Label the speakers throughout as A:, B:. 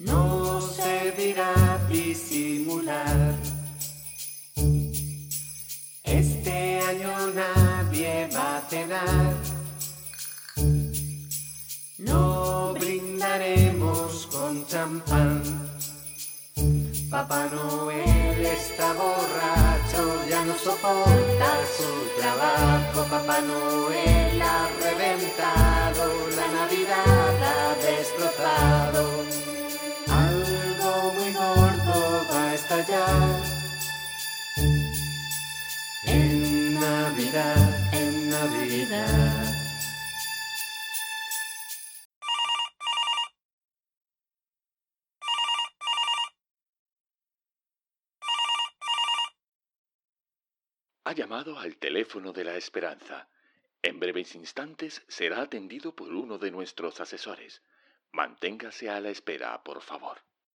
A: No servirá disimular. Este año nadie va a cenar. No brindaremos con champán. Papá Noel está borracho, ya no soporta su trabajo. Papá Noel ha reventado, la Navidad ha destrozado. Algo muy gordo va a estallar. En Navidad, en Navidad.
B: Ha llamado al teléfono de la esperanza. En breves instantes será atendido por uno de nuestros asesores. Manténgase a la espera, por favor.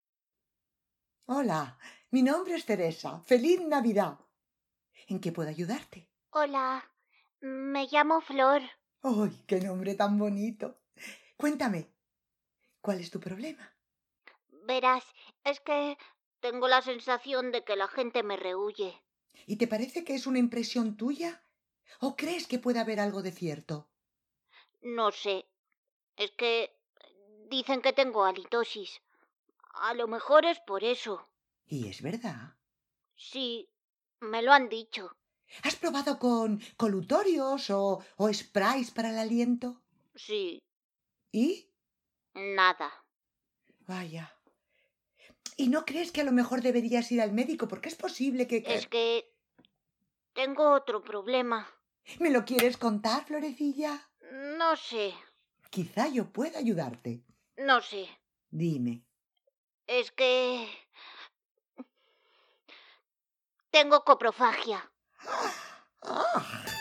C: Hola, mi nombre es Teresa. ¡Feliz Navidad! ¿En qué puedo ayudarte?
D: Hola, me llamo Flor.
C: ¡Ay, qué nombre tan bonito! Cuéntame, ¿cuál es tu problema?
D: Verás, es que tengo la sensación de que la gente me rehúye.
C: ¿Y te parece que es una impresión tuya? ¿O crees que puede haber algo de cierto?
D: No sé, es que dicen que tengo halitosis. A lo mejor es por eso.
C: ¿Y es verdad?
D: Sí, me lo han dicho.
C: ¿Has probado con colutorios o sprays para el aliento?
D: Sí,
C: ¿Y?
D: nada.
C: Vaya. ¿Y no crees que a lo mejor deberías ir al médico? Porque es posible que...
D: Es que tengo otro problema.
C: ¿Me lo quieres contar, Florecilla?
D: No sé,
C: Quizá yo pueda ayudarte.
D: no sé.
C: Dime.
D: Es que tengo coprofagia.
C: ¡Ah!